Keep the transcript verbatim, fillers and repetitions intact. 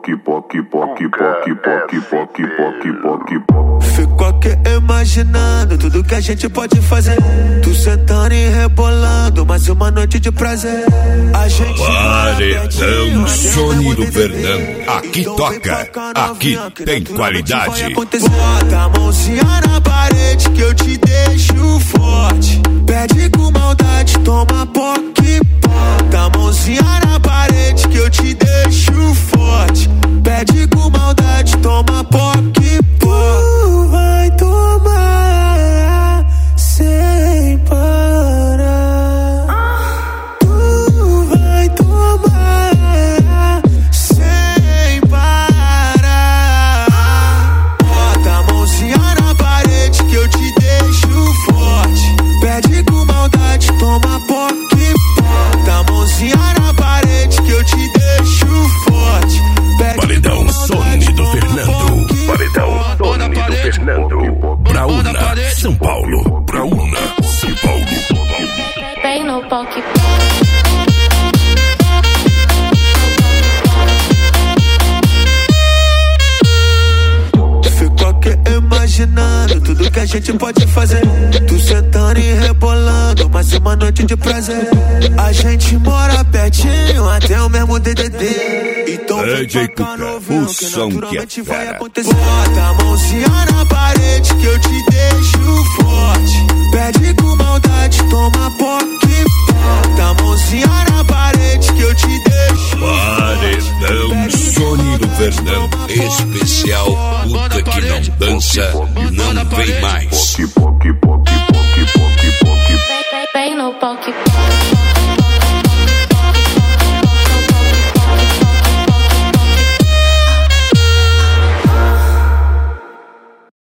poque, poque, poque, poque, poque, poque, poque, poque, poque. Fico aqui imaginando tudo que a gente pode fazer. Tu sentando e rebolando, mais uma noite de prazer. A gente Paredão Sonido Fernando. Aqui toca, aqui tem qualidade. Bota a mãozinha na parede que eu te deixo forte. Pede com maldade, toma poque. Bota a mãozinha na parede que eu te deixo forte. Pede com maldade, toma poque. Tu vai tomar sem parar. Tu vai tomar sem parar. Bota a mãozinha na parede que eu te deixo forte. Pede com maldade, toma poque. Bota a mãozinha na parede que eu te deixo forte. Paredão Sonido Fernando. Paredão Sonido Fernando. Brauna, São Paulo. Brauna, São Paulo. Bem no poque. Fico aqui imaginando tudo que a gente pode fazer. Tu sentando e rebolando, mais uma noite de prazer. A gente mora pertinho, até o mesmo D D D. Então D J Cuca, o som que é fera. Bota a mãozinha na parede que eu te deixo forte. Pede com maldade, toma poque. Bota a mãozinha na parede que eu te deixo Paredão Sonido Fernando. Especial, puta que não dança, não vem mais.